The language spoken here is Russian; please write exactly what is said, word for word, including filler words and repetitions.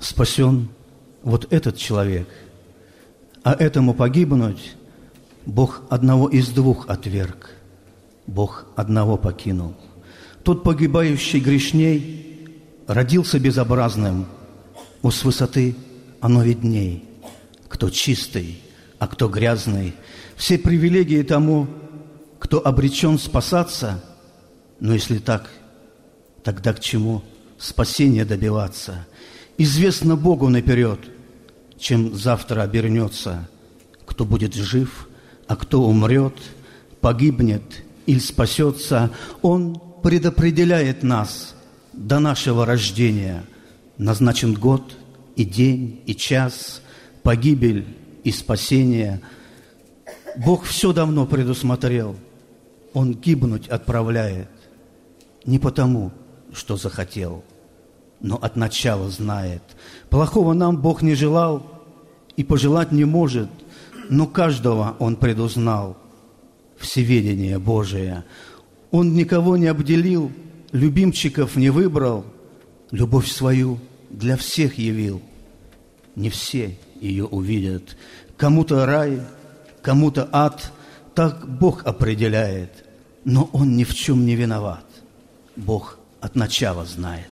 спасен вот этот человек, а этому погибнуть Бог одного из двух отверг, Бог одного покинул. Тот погибающий грешней родился безобразным, у с высоты оно видней. Кто чистый, а кто грязный, все привилегии тому, кто обречен спасаться. Но если так, тогда к чему спасения добиваться? Известно Богу наперед, чем завтра обернется. Кто будет жив, а кто умрет, погибнет или спасется, Он предопределяет нас до нашего рождения. Назначен год и день, и час, погибель и спасение. Бог все давно предусмотрел. Он гибнуть отправляет не потому, что захотел, но от начала знает. Плохого нам Бог не желал и пожелать не может, но каждого Он предузнал. Всеведение Божие. Он никого не обделил, любимчиков не выбрал, любовь свою для всех явил. Не все ее увидят. Кому-то рай, кому-то ад, так Бог определяет. Но Он ни в чем не виноват. Бог от начала знает.